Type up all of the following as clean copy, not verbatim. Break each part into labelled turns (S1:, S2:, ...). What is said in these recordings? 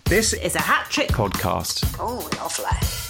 S1: This is a Hat Trick podcast.
S2: Oh, lovely.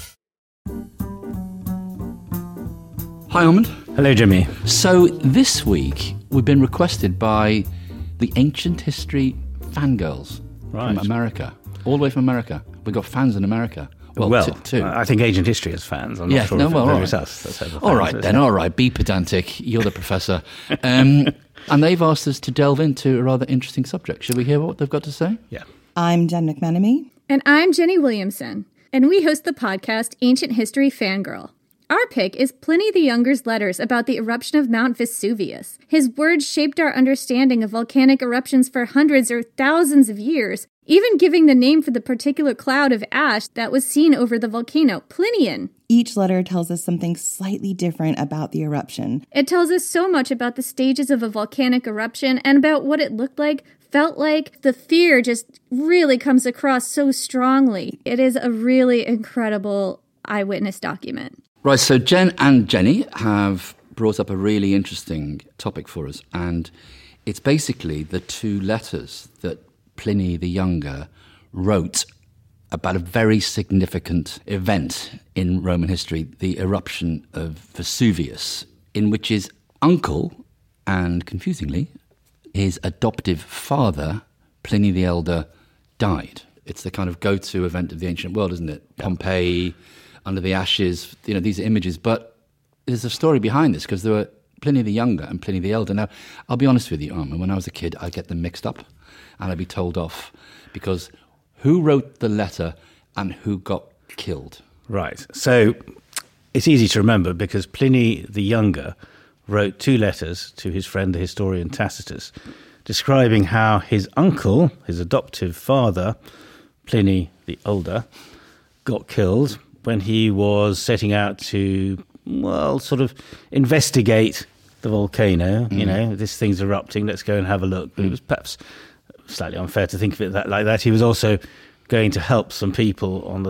S3: Hi, Armand.
S4: Hello, Jimmy.
S3: So this week we've been requested by the Ancient History fangirls from America, all the way from America. We've got fans in America. Well, two.
S4: I think Ancient History has fans. I'm not sure if it's us.
S3: All right. Be pedantic. You're the professor. And they've asked us to delve into a rather interesting subject. Should we hear what they've got to say?
S4: Yeah.
S5: I'm Jen McMenemy.
S6: And I'm Jenny Williamson. And we host the podcast Ancient History Fangirl. Our pick is Pliny the Younger's letters about the eruption of Mount Vesuvius. His words shaped our understanding of volcanic eruptions for hundreds or thousands of years, even giving the name for the particular cloud of ash that was seen over the volcano, Plinian.
S5: Each letter tells us something slightly different about the eruption.
S6: It tells us so much about the stages of a volcanic eruption and about what it looked like, felt like. The fear just really comes across so strongly. It is a really incredible eyewitness document.
S3: Right, so Jen and Jenny have brought up a really interesting topic for us, and it's basically the two letters that Pliny the Younger wrote about a very significant event in Roman history, the eruption of Vesuvius, in which his uncle, and confusingly, his adoptive father, Pliny the Elder, died. It's the kind of go-to event of the ancient world, isn't it? Yeah. Pompeii, under the ashes, these are images. But there's a story behind this, because there were Pliny the Younger and Pliny the Elder. Now, I'll be honest with you, Armand, when I was a kid, I'd get them mixed up and I'd be told off, because who wrote the letter and who got killed?
S4: Right. So it's easy to remember, because Pliny the Younger wrote two letters to his friend, the historian Tacitus, describing how his uncle, his adoptive father, Pliny the Older, got killed when he was setting out to, sort of investigate the volcano. This thing's erupting, let's go and have a look. But it was perhaps slightly unfair to think of it like that. He was also going to help some people on the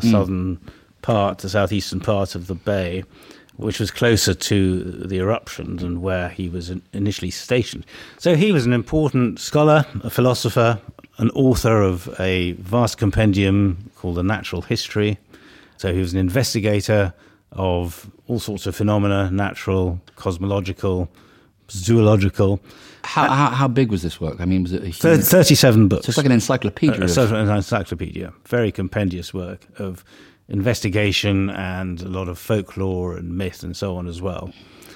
S4: the southeastern part of the bay, which was closer to the eruption than where he was initially stationed. So he was an important scholar, a philosopher, an author of a vast compendium called The Natural History. So he was an investigator of all sorts of phenomena, natural, cosmological, zoological.
S3: How big was this work? I mean, was it a huge...
S4: 37 books.
S3: So it's like an encyclopedia.
S4: An encyclopedia. Very compendious work of investigation and a lot of folklore and myth and so on as well.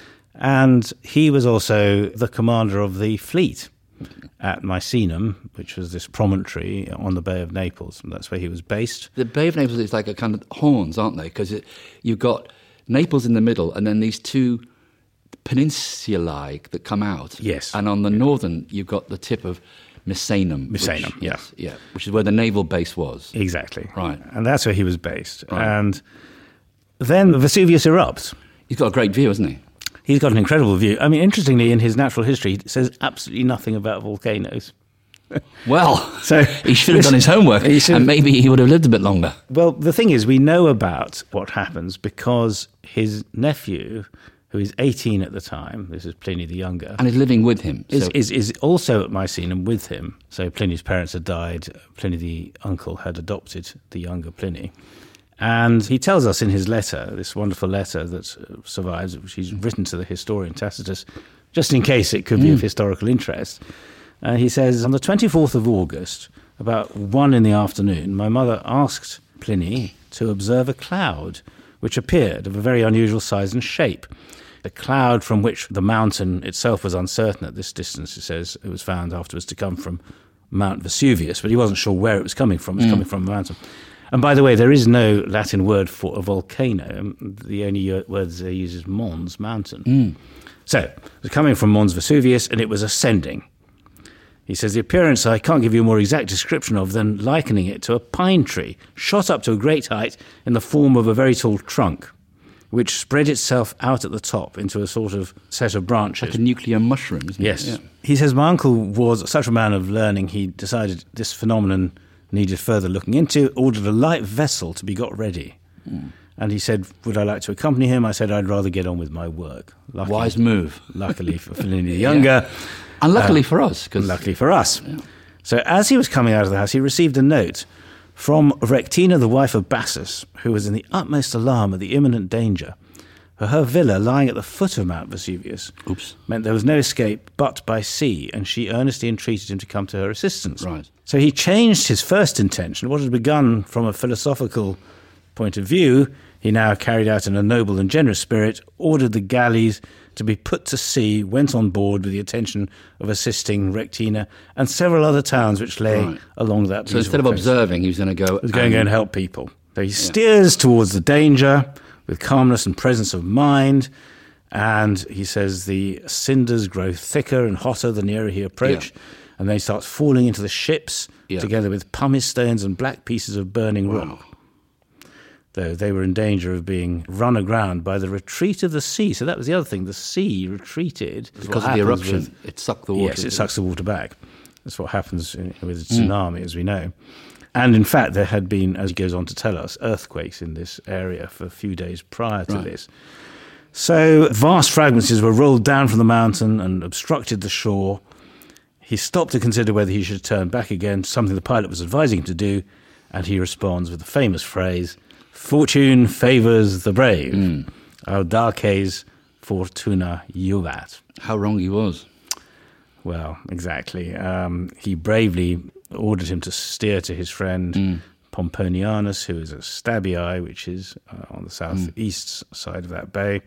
S4: And he was also the commander of the fleet at Misenum, which was this promontory on the Bay of Naples. And that's where he was based.
S3: The Bay of Naples is like a kind of horns, aren't they? Because you've got Naples in the middle and then these two peninsulae that come out.
S4: Yes.
S3: And on the northern, you've got the tip of Misenum. Which is where the naval base was.
S4: Exactly.
S3: Right.
S4: And that's where he was based.
S3: Right.
S4: And then Vesuvius erupts.
S3: He's got a great view, hasn't he?
S4: He's got an incredible view. I mean, interestingly, in his Natural History, he says absolutely nothing about volcanoes.
S3: Well, so he should have done his homework, and maybe he would have lived a bit longer.
S4: Well, the thing is, we know about what happens because his nephew, who is 18 at the time, this is Pliny the Younger,
S3: and is living with him,
S4: is also at Misenum with him. So Pliny's parents had died. Pliny the uncle had adopted the younger Pliny. And he tells us in his letter, this wonderful letter that survives, which he's written to the historian Tacitus, just in case it could be of historical interest. He says, on the 24th of August, about 1 in the afternoon, my mother asked Pliny to observe a cloud, which appeared of a very unusual size and shape. A cloud from which the mountain itself was uncertain at this distance, he says. It was found afterwards to come from Mount Vesuvius, but he wasn't sure where it was coming from. It was coming from a mountain. And by the way, there is no Latin word for a volcano. The only word they use is Mons, mountain. So it was coming from Mons Vesuvius, and it was ascending. He says, the appearance I can't give you a more exact description of than likening it to a pine tree, shot up to a great height in the form of a very tall trunk, which spread itself out at the top into a sort of set of branches.
S3: Like a nuclear mushroom, isn't it?
S4: Yes. Yeah. He says, my uncle was such a man of learning, he decided this phenomenon needed further looking into, ordered a light vessel to be got ready. And he said, would I like to accompany him? I said, I'd rather get on with my work.
S3: Wise move.
S4: Luckily for Pliny the Younger.
S3: And luckily for us.
S4: Luckily for us. Yeah. So as he was coming out of the house, he received a note From Rectina, the wife of Bassus, who was in the utmost alarm at the imminent danger, for her villa lying at the foot of Mount Vesuvius meant there was no escape but by sea, and she earnestly entreated him to come to her assistance.
S3: Right.
S4: So he changed his first intention. What had begun from a philosophical point of view, he now carried out in a noble and generous spirit, ordered the galleys to be put to sea, went on board with the intention of assisting Rectina and several other towns which lay along that.
S3: So instead of observing, he was going to go...
S4: He was going to go and help people. So he steers towards the danger with calmness and presence of mind, and he says the cinders grow thicker and hotter the nearer he approached, and they start falling into the ships together with pumice stones and black pieces of burning rock. Though they were in danger of being run aground by the retreat of the sea. So that was the other thing. The sea retreated.
S3: Because of the eruption, it sucked the water.
S4: Yes, it sucks the water back. That's what happens with a tsunami, as we know. And in fact, there had been, as he goes on to tell us, earthquakes in this area for a few days prior to this. So vast fragments were rolled down from the mountain and obstructed the shore. He stopped to consider whether he should turn back again, something the pilot was advising him to do, and he responds with the famous phrase, "Fortune favours the brave. Audaces fortuna juvat."
S3: How wrong he was.
S4: Well, exactly. He bravely ordered him to steer to his friend Pomponianus, who is at Stabiae, which is on the southeast side of that bay.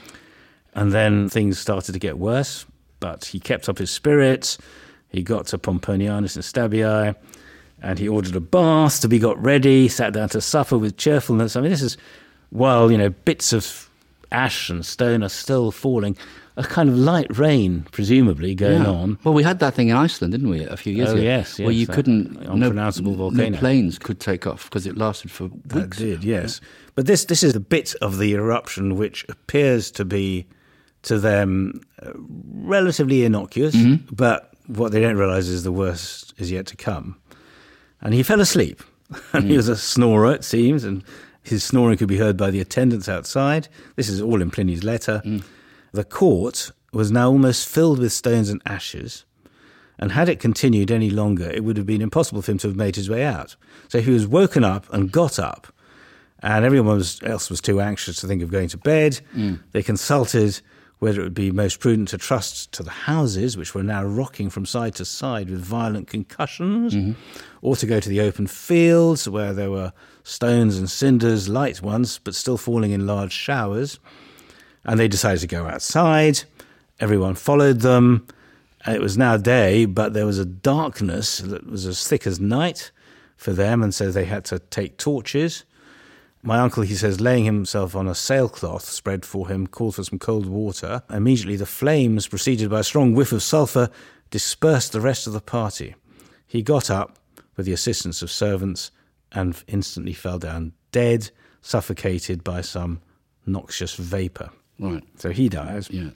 S4: And then things started to get worse, but he kept up his spirits. He got to Pomponianus in Stabiae, and he ordered a bath to be got ready, sat down to supper with cheerfulness. I mean, this is while, bits of ash and stone are still falling, a kind of light rain, presumably, going on.
S3: Well, we had that thing in Iceland, didn't we, a few years ago?
S4: Yes.
S3: Where you couldn't...
S4: Unpronounceable volcano.
S3: No planes could take off because it lasted for weeks.
S4: That did, yes. But this is the bit of the eruption which appears to be, to them, relatively innocuous, but what they don't realise is the worst is yet to come. And he fell asleep. And he was a snorer, it seems, and his snoring could be heard by the attendants outside. This is all in Pliny's letter. The court was now almost filled with stones and ashes, and had it continued any longer, it would have been impossible for him to have made his way out. So he was woken up and got up, and everyone else was too anxious to think of going to bed. They consulted whether it would be most prudent to trust to the houses, which were now rocking from side to side with violent concussions, or to go to the open fields where there were stones and cinders, light ones, but still falling in large showers. And they decided to go outside. Everyone followed them. It was now day, but there was a darkness that was as thick as night for them, and so they had to take torches. My uncle, he says, laying himself on a sailcloth spread for him, called for some cold water. Immediately the flames, preceded by a strong whiff of sulphur, dispersed the rest of the party. He got up with the assistance of servants and instantly fell down dead, suffocated by some noxious vapour.
S3: Right.
S4: So he dies.
S3: Yeah.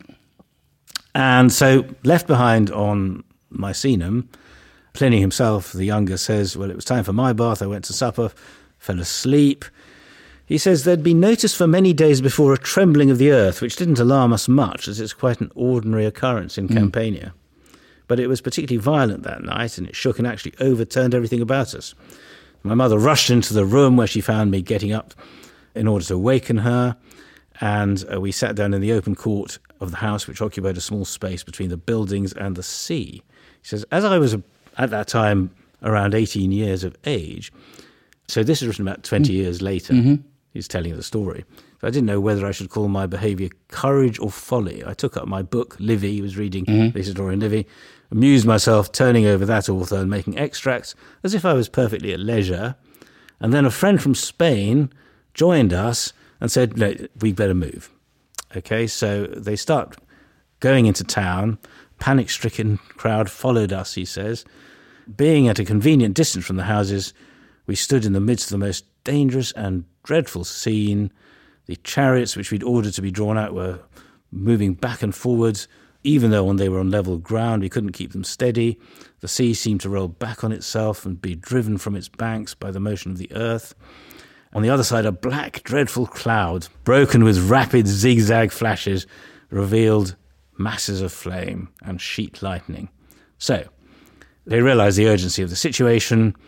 S4: And so left behind on Misenum, Pliny himself, the younger, says, well, it was time for my bath. I went to supper, fell asleep. He says there'd been noticed for many days before a trembling of the earth, which didn't alarm us much, as it's quite an ordinary occurrence in Campania. But it was particularly violent that night, and it shook and actually overturned everything about us. My mother rushed into the room where she found me getting up in order to awaken her, and we sat down in the open court of the house, which occupied a small space between the buildings and the sea. He says, as I was at that time around 18 years of age, so this is written about 20 years later, he's telling the story. So I didn't know whether I should call my behaviour courage or folly. I took up my book, Livy, he was reading the historian Livy, amused myself turning over that author and making extracts as if I was perfectly at leisure. And then a friend from Spain joined us and said, no, we better move. Okay, so they start going into town. Panic-stricken crowd followed us, he says. Being at a convenient distance from the houses, we stood in the midst of the most dangerous and dreadful scene. The chariots which we'd ordered to be drawn out were moving back and forwards. Even though when they were on level ground, we couldn't keep them steady. The sea seemed to roll back on itself and be driven from its banks by the motion of the earth. On the other side, a black, dreadful cloud, broken with rapid zigzag flashes, revealed masses of flame and sheet lightning. So, they realised the urgency of the situation,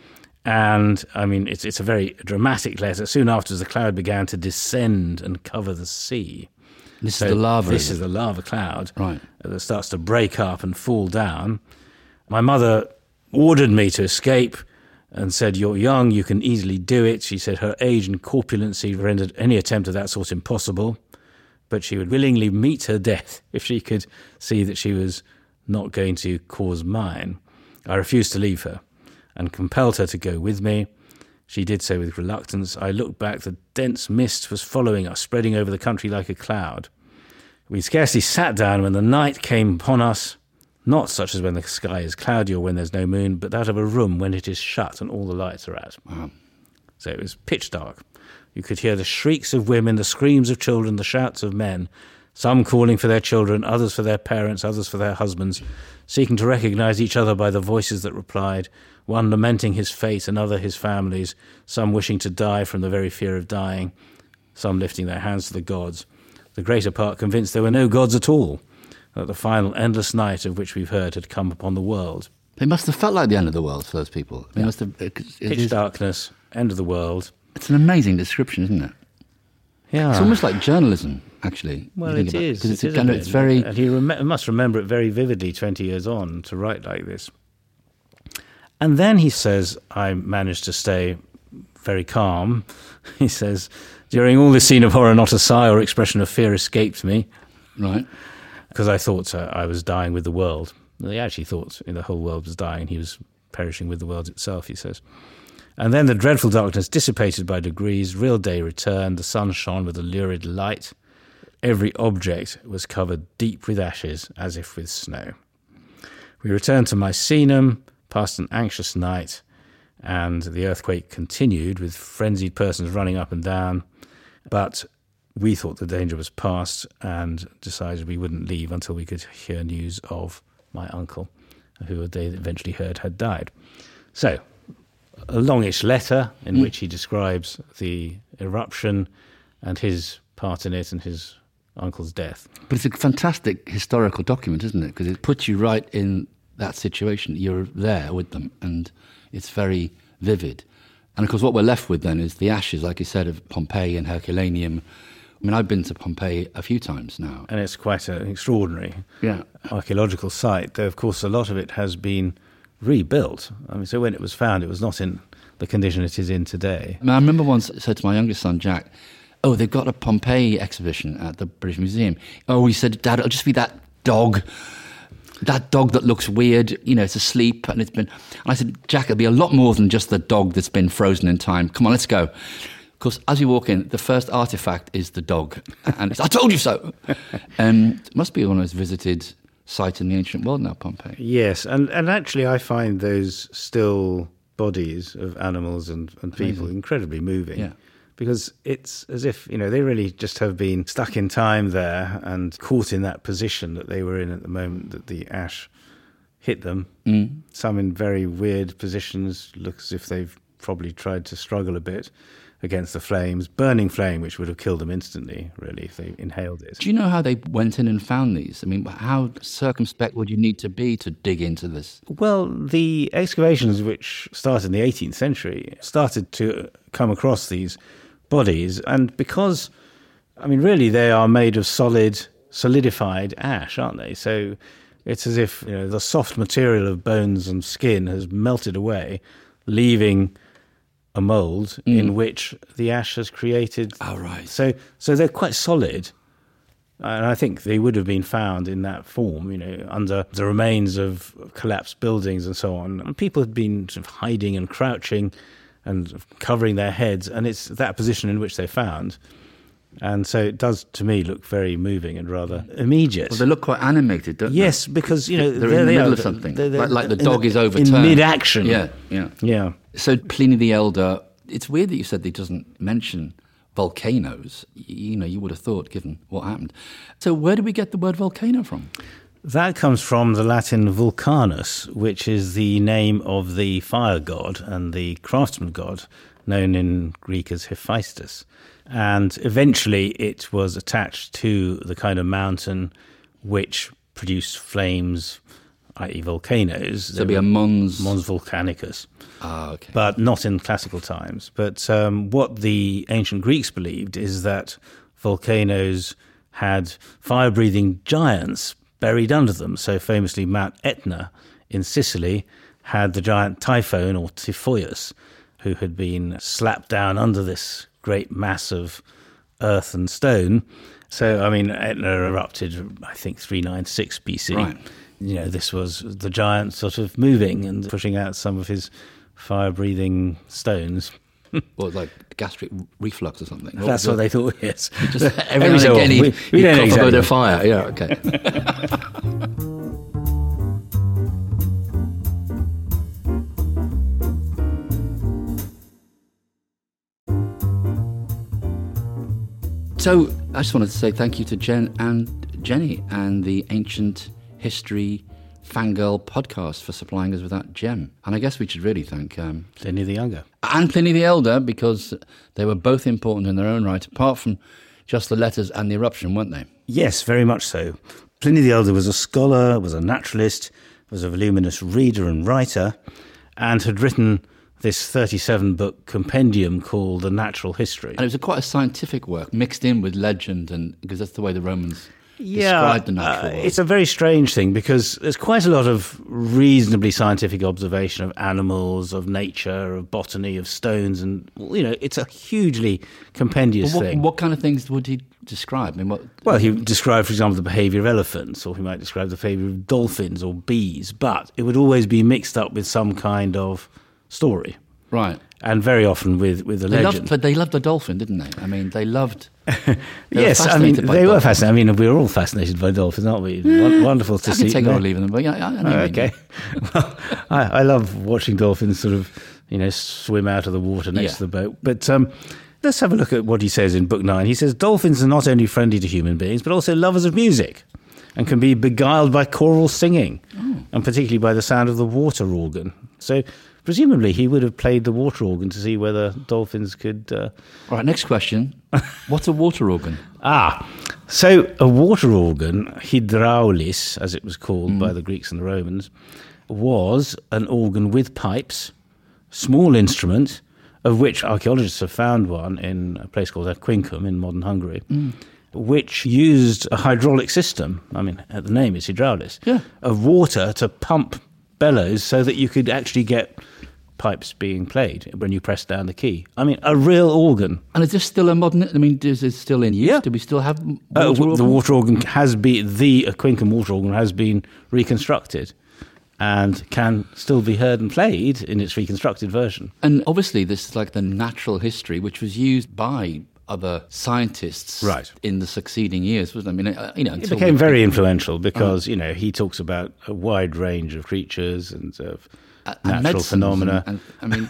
S4: And, I mean, it's a very dramatic letter. Soon after, the cloud began to descend and cover the sea.
S3: This is the lava.
S4: This is the lava cloud
S3: Right.
S4: that starts to break up and fall down. My mother ordered me to escape and said, "You're young, you can easily do it." She said her age and corpulency rendered any attempt of that sort impossible, but she would willingly meet her death if she could see that she was not going to cause mine. I refused to leave her and compelled her to go with me. She did so with reluctance. I looked back. The dense mist was following us, spreading over the country like a cloud. We scarcely sat down when the night came upon us, not such as when the sky is cloudy or when there's no moon, but that of a room when it is shut and all the lights are out.
S3: Wow.
S4: So it was pitch dark. You could hear the shrieks of women, the screams of children, the shouts of men, some calling for their children, others for their parents, others for their husbands, seeking to recognize each other by the voices that replied, one lamenting his fate, another his family's, some wishing to die from the very fear of dying, some lifting their hands to the gods, the greater part convinced there were no gods at all, that the final endless night of which we've heard had come upon the world.
S3: It must have felt like the end of the world for those people. It must have,
S4: Pitch darkness, end of the world.
S3: It's an amazing description, isn't it?
S4: Yeah.
S3: It's almost like journalism, actually.
S4: Well, it is.
S3: Because
S4: It
S3: it's very...
S4: And he must remember it very vividly 20 years on to write like this. And then he says, I managed to stay very calm. He says, during all this scene of horror, not a sigh or expression of fear escaped me.
S3: Right.
S4: Because I thought I was dying with the world. Well, he actually thought the whole world was dying. He was perishing with the world itself, he says. And then the dreadful darkness dissipated by degrees. Real day returned. The sun shone with a lurid light. Every object was covered deep with ashes, as if with snow. We returned to Misenum, passed an anxious night, and the earthquake continued with frenzied persons running up and down. But we thought the danger was past and decided we wouldn't leave until we could hear news of my uncle, who they eventually heard had died. So, a longish letter in which he describes the eruption and his part in it and his uncle's death.
S3: But it's a fantastic historical document, isn't it? Because it puts you right in that situation. You're there with them, and it's very vivid. And of course, what we're left with then is the ashes, like you said, of Pompeii and Herculaneum. I mean, I've been to Pompeii a few times now.
S4: And it's quite an extraordinary archaeological site, though, of course, a lot of it has been rebuilt. I mean, so when it was found, it was not in the condition it is in today.
S3: I remember once I said to my youngest son, Jack, "Oh, they've got a Pompeii exhibition at the British Museum." Oh, he said, "Dad, it'll just be that dog that looks weird, it's asleep." And and I said, "Jack, it'll be a lot more than just the dog that's been frozen in time. Come on, let's go." Of course, as you walk in, the first artifact is the dog. And it's, "I told you so." It must be one of those visited sites in the ancient world now, Pompeii.
S4: Yes, and actually I find those still bodies of animals and people incredibly moving.
S3: Yeah.
S4: Because it's as if, they really just have been stuck in time there and caught in that position that they were in at the moment that the ash hit them. Some in very weird positions, look as if they've probably tried to struggle a bit against the flames, burning flame, which would have killed them instantly, really, if they inhaled it.
S3: Do you know how they went in and found these? I mean, how circumspect would you need to be to dig into this?
S4: Well, the excavations, which started in the 18th century, started to come across these bodies. And because, really, they are made of solidified ash, aren't they? So it's as if, the soft material of bones and skin has melted away, leaving a mould in which the ash has created.
S3: Oh, right.
S4: So they're quite solid. And I think they would have been found in that form, under the remains of collapsed buildings and so on. And people had been sort of hiding and crouching and covering their heads, and it's that position in which they're found. And so it does, to me, look very moving and rather immediate.
S3: Well, they look quite animated, don't they?
S4: Yes, because,
S3: they're in the middle of something, like the dog is overturned.
S4: In mid-action.
S3: Yeah. So Pliny the Elder, it's weird that you said that he doesn't mention volcanoes. You would have thought, given what happened. So where do we get the word volcano from?
S4: That comes from the Latin vulcanus, which is the name of the fire god and the craftsman god, known in Greek as Hephaestus. And eventually it was attached to the kind of mountain which produced flames i.e. volcanoes.
S3: So it'd be a Mons
S4: Volcanicus.
S3: Ah, okay.
S4: But not in classical times. But what the ancient Greeks believed is that volcanoes had fire-breathing giants buried under them. So famously, Mount Etna in Sicily had the giant Typhon, or Typhoeus, who had been slapped down under this great mass of earth and stone. So, I mean, Etna erupted, I think, 396 BC.
S3: Right.
S4: You know, this was the giant sort of moving and pushing out some of his fire-breathing stones.
S3: Or like gastric reflux or something.
S4: That's what they thought, yes.
S3: Just every now and again he'd cough up a bit of fire. Yeah, okay. So I just wanted to say thank you to Jen and Jenny and the Ancient History Fangirl podcast for supplying us with that gem. And I guess we should really thank
S4: Pliny the Younger.
S3: And Pliny the Elder, because they were both important in their own right, apart from just the letters and the eruption, weren't they?
S4: Yes, very much so. Pliny the Elder was a scholar, was a naturalist, was a voluminous reader and writer, and had written this 37-book compendium called The Natural History.
S3: And it was quite a scientific work, mixed in with legend, and because that's the way the Romans described the natural world.
S4: It's a very strange thing because there's quite a lot of reasonably scientific observation of animals, of nature, of botany, of stones, and, you know, it's a hugely compendious thing.
S3: What kind of things would he describe? I mean,
S4: Well, he would describe, for example, the behaviour of elephants, or he might describe the behaviour of dolphins or bees, but it would always be mixed up with some kind of story.
S3: Right.
S4: And very often with a legend.
S3: But they loved the dolphin, didn't they? I mean, they loved...
S4: Yes, I mean, they were fascinated. I mean, we're all fascinated by dolphins, aren't we? Wonderful to see.
S3: I can take or leave them, but yeah, I know.
S4: Okay. Well, I love watching dolphins sort of, you know, swim out of the water next to the boat. But let's have a look at what he says in Book 9. He says, dolphins are not only friendly to human beings, but also lovers of music, and can be beguiled by choral singing, and particularly by the sound of the water organ. So presumably he would have played the water organ to see whether dolphins could... All
S3: right, next question. What's a water organ?
S4: So a water organ, hydraulis, as it was called by the Greeks and the Romans, was an organ with pipes, small instrument, of which archaeologists have found one in a place called Aquincum in modern Hungary, which used a hydraulic system, I mean, the name is hydraulis, of water to pump bellows so that you could actually get pipes being played when you press down the key. I mean, a real organ.
S3: And is this still a modern... I mean, is it still in use?
S4: Yeah.
S3: Do we still have
S4: the water organ has been... The Aquincum water organ has been reconstructed and can still be heard and played in its reconstructed version.
S3: And obviously this is like the natural history, which was used by other scientists in the succeeding years, wasn't it? I mean,
S4: it became very influential because, you know, he talks about a wide range of creatures and of natural phenomena.
S3: And I mean,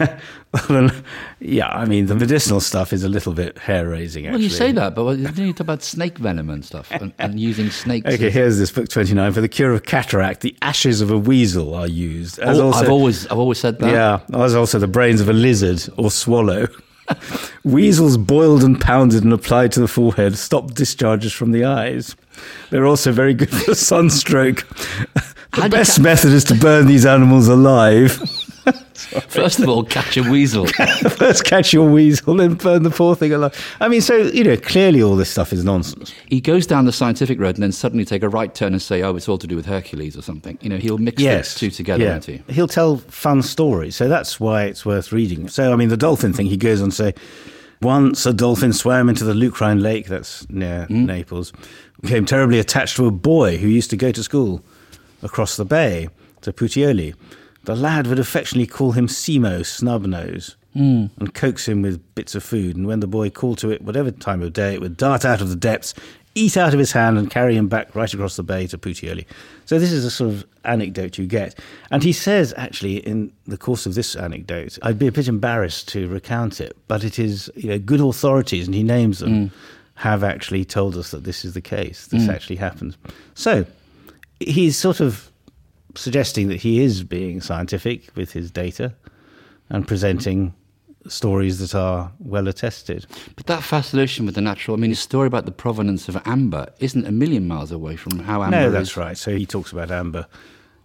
S4: I mean, the medicinal stuff is a little bit hair-raising, actually.
S3: Well, you say that, but didn't you talk about snake venom and stuff and using snakes?
S4: Okay, here's this book 29. For the cure of cataract, the ashes of a weasel are used.
S3: I've always said that.
S4: Yeah, as also the brains of a lizard or swallow. Weasels boiled and pounded and applied to the forehead stop discharges from the eyes. They're also very good for sunstroke. The best method is to burn these animals alive.
S3: First of all, catch a weasel.
S4: First catch your weasel, then burn the poor thing alive. I mean, so, you know, clearly all this stuff is nonsense.
S3: He goes down the scientific road and then suddenly take a right turn and say, oh, it's all to do with Hercules or something. You know, he'll mix the two together, won't he?
S4: He'll tell fun stories, so that's why it's worth reading. So, I mean, the dolphin thing, he goes on to say, once a dolphin swam into the Lucrine Lake, that's near Naples, became terribly attached to a boy who used to go to school across the bay to Puteoli. The lad would affectionately call him Simo, Snubnose, and coax him with bits of food. And when the boy called to it, whatever time of day, it would dart out of the depths, eat out of his hand, and carry him back right across the bay to Puteoli. So this is a sort of anecdote you get. And he says, actually, in the course of this anecdote, I'd be a bit embarrassed to recount it, but it is, you know, good authorities, and he names them, have actually told us that this is the case. This actually happens. So he's sort of suggesting that he is being scientific with his data and presenting stories that are well attested.
S3: But that fascination with the natural, I mean, his story about the provenance of amber isn't a million miles away from how amber is.
S4: No, that's right. So he talks about amber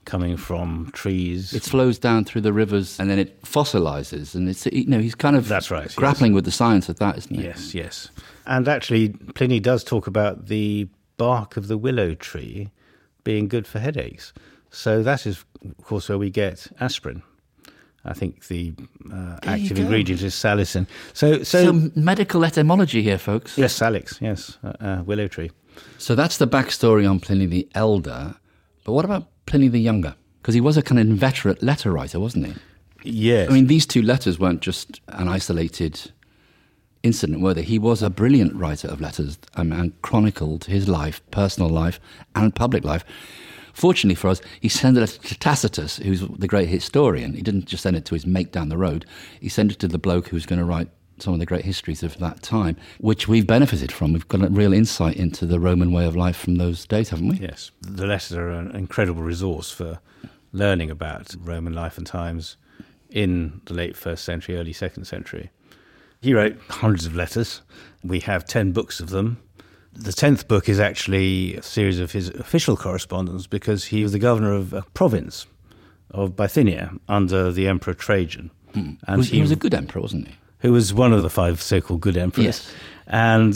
S4: coming from trees.
S3: It flows down through the rivers and then it fossilizes. And it's, he's kind of
S4: That's right,
S3: grappling with the science of that, isn't he?
S4: Yes, yes. And actually, Pliny does talk about the bark of the willow tree being good for headaches. So that is, of course, where we get aspirin. I think the active ingredient is salicin. So
S3: medical etymology here, folks.
S4: Yes, salix, yes, willow tree.
S3: So that's the backstory on Pliny the Elder. But what about Pliny the Younger? Because he was a kind of inveterate letter writer, wasn't he?
S4: Yes.
S3: I mean, these two letters weren't just an isolated incident, were they? He was a brilliant writer of letters and chronicled his life, personal life and public life. Fortunately for us, he sent a letter to Tacitus, who's the great historian. He didn't just send it to his mate down the road. He sent it to the bloke who was going to write some of the great histories of that time, which we've benefited from. We've got a real insight into the Roman way of life from those days, haven't we?
S4: Yes. The letters are an incredible resource for learning about Roman life and times in the late 1st century, early 2nd century. He wrote hundreds of letters. We have 10 books of them. The 10th book is actually a series of his official correspondence because he was the governor of a province of Bithynia under the Emperor Trajan.
S3: And he was a good emperor, wasn't he?
S4: Who was one of the 5 so-called good emperors.
S3: Yes.
S4: And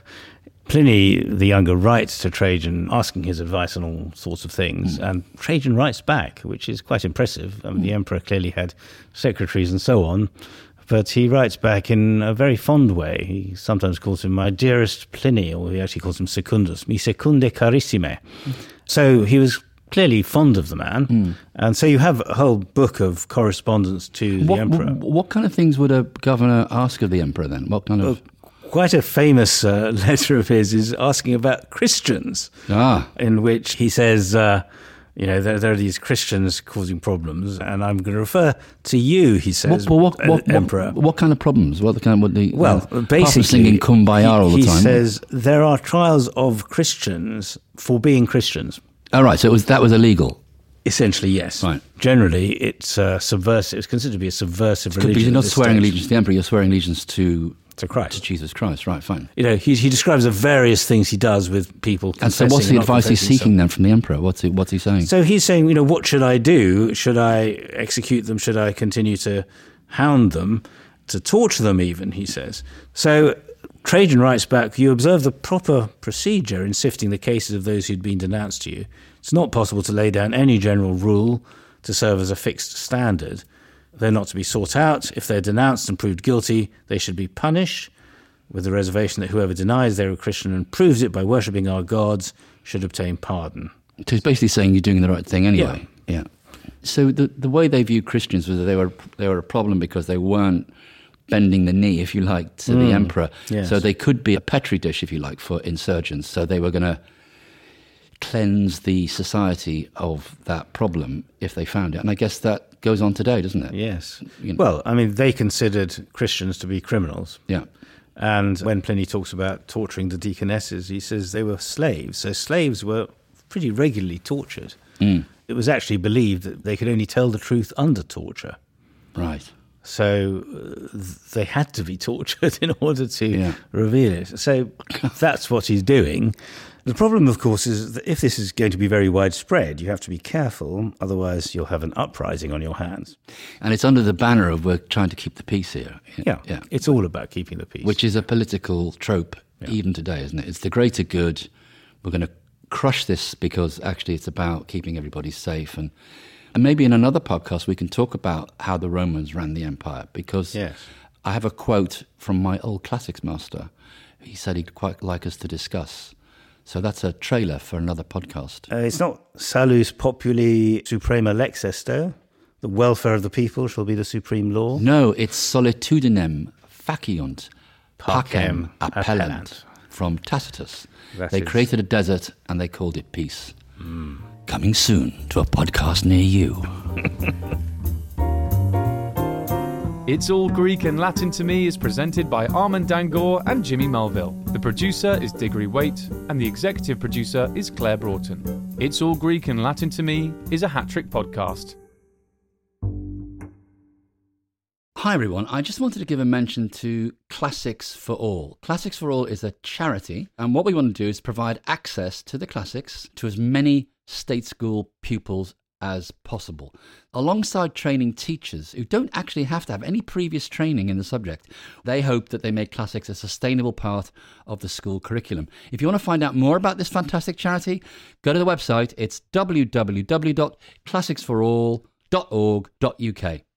S4: Pliny the Younger writes to Trajan asking his advice on all sorts of things. And Trajan writes back, which is quite impressive. I mean, the emperor clearly had secretaries and so on. But he writes back in a very fond way. He sometimes calls him my dearest Pliny, or he actually calls him Secundus, mi secunde carissime. So he was clearly fond of the man. And so you have a whole book of correspondence to the emperor.
S3: What kind of things would a governor ask of the emperor then? What kind of...
S4: Quite a famous letter of his is asking about Christians, in which he says... there are these Christians causing problems, and I'm going to refer to you, he says, Emperor.
S3: What kind of problems?
S4: Basically,
S3: singing Kumbaya all the time.
S4: He says there are trials of Christians for being Christians.
S3: All right, so that was illegal?
S4: Essentially, yes.
S3: Right.
S4: Generally, it's subversive. It's considered to be a subversive religion.
S3: Because you're not swearing allegiance to the emperor, you're swearing allegiance to
S4: Christ.
S3: To Jesus Christ, right, fine.
S4: He describes the various things he does with people confessing.
S3: And so what's the advice he's seeking then from the emperor? What's he saying?
S4: So he's saying, what should I do? Should I execute them? Should I continue to hound them, to torture them even, he says. So Trajan writes back, you observe the proper procedure in sifting the cases of those who'd been denounced to you. It's not possible to lay down any general rule to serve as a fixed standard. They're not to be sought out. If they're denounced and proved guilty, they should be punished, with the reservation that whoever denies they're a Christian and proves it by worshipping our gods should obtain pardon.
S3: So he's basically saying you're doing the right thing anyway. Yeah. So the way they viewed Christians was that they were a problem because they weren't bending the knee, if you like, to the emperor.
S4: Yes.
S3: So they could be a petri dish, if you like, for insurgents. So they were going to cleanse the society of that problem if they found it. And I guess that goes on today, doesn't it?
S4: Yes. Well, I mean, they considered Christians to be criminals.
S3: Yeah.
S4: And when Pliny talks about torturing the deaconesses, he says they were slaves. So slaves were pretty regularly tortured. It was actually believed that they could only tell the truth under torture.
S3: Right.
S4: So they had to be tortured in order to reveal it. So that's what he's doing. The problem, of course, is that if this is going to be very widespread, you have to be careful, otherwise you'll have an uprising on your hands.
S3: And it's under the banner of we're trying to keep the peace here.
S4: Yeah. It's all about keeping the peace.
S3: Which is a political trope even today, isn't it? It's the greater good. We're going to crush this because actually it's about keeping everybody safe. And maybe in another podcast we can talk about how the Romans ran the empire, because I have a quote from my old classics master. He said he'd quite like us to discuss. So that's a trailer for another podcast.
S4: It's not salus populi suprema lex esto, the welfare of the people shall be the supreme law.
S3: No, it's solitudinem faciunt pacem appellant from Tacitus. They created a desert and they called it peace. Coming soon to a podcast near you.
S1: It's All Greek and Latin to Me is presented by Armand Dangour and Jimmy Melville. The producer is Diggory Waite and the executive producer is Claire Broughton. It's All Greek and Latin to Me is a hat-trick podcast.
S3: Hi everyone, I just wanted to give a mention to Classics for All. Classics for All is a charity, and what we want to do is provide access to the classics to as many state school pupils as possible. Alongside training teachers who don't actually have to have any previous training in the subject, they hope that they make classics a sustainable part of the school curriculum. If you want to find out more about this fantastic charity, go to the website. It's www.classicsforall.org.uk.